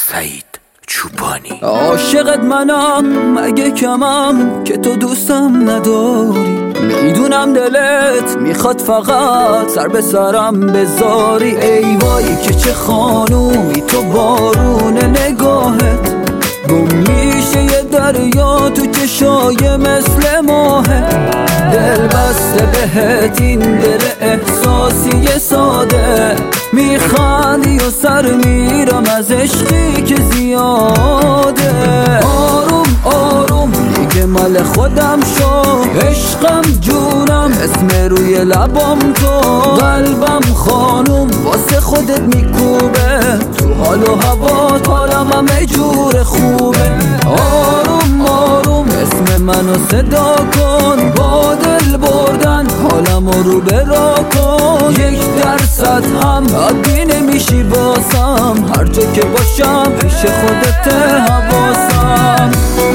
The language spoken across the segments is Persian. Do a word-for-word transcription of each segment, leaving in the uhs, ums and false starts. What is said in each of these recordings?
سعید چوپانی. عاشقت منم مگه کمم که تو دوستم نداری؟ میدونم دلت میخواد فقط سر به سرم بذاری. ای وای که چه خانومی تو، بارون نگاهت گم میشه یه دریا تو چشای مثل ماهت. دل بسته بهت این دل احساسی ساده، میخندی و سر میرم از عشقی که زیاده. آروم آروم دیگه مال خودم شو، عشقم جونم اسم روی لبام تو. قلبم خانوم واسه خودت میکوبه، تو حال و هوا حالم همه جور خوبه. آروم آروم اسم منو صدا کن، با دل بردن حالمو رو برا کن. یک درصد هم عادی نمیشی باسم، هر جا که باشم پیش خودت حواسم.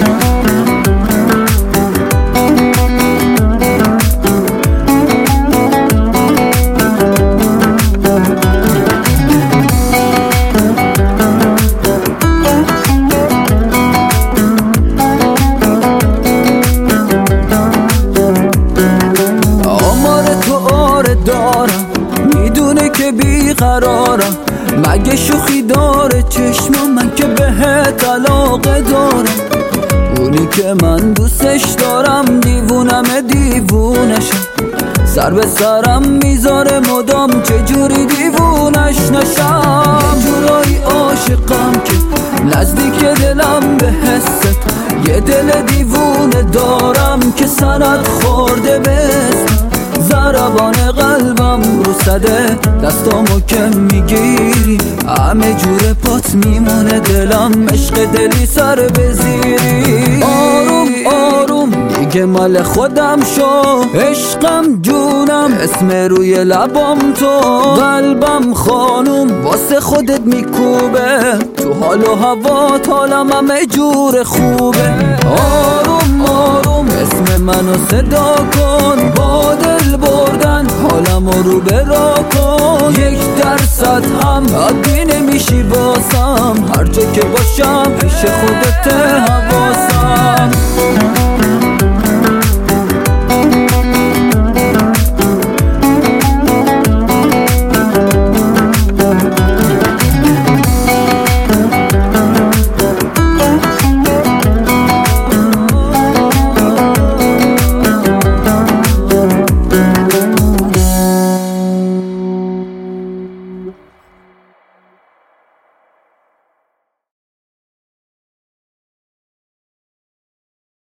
میدونه که بیقرارم، مگه شوخی داره چشم من که بهت علاقه دارم. اونی که من دوستش دارم دیوونم دیوونشم، سر به سرم میذاره مدام چجوری دیوونش نشم. یه جورایی عاشقم که نزدیک دلم به حست، یه دل دیوونه دارم که سند خورده به اسم. ضربان قلبم رو صده دستامو که میگیری، همه جور پات میمونه دلم عشق دلی سر بزیری. آروم آروم دیگه مال خودم شو، عشقم جونم اسم روی لبام تو. قلبم خانوم واسه خودت میکوبه، تو حال و هوا حالم همه جور خوبه. آروم آروم اسم منو صدا کن، با دل بردن حالمو رو برا کن. یک درصد هم عادی نمیشی باسم، هر جا که باشم پیش خود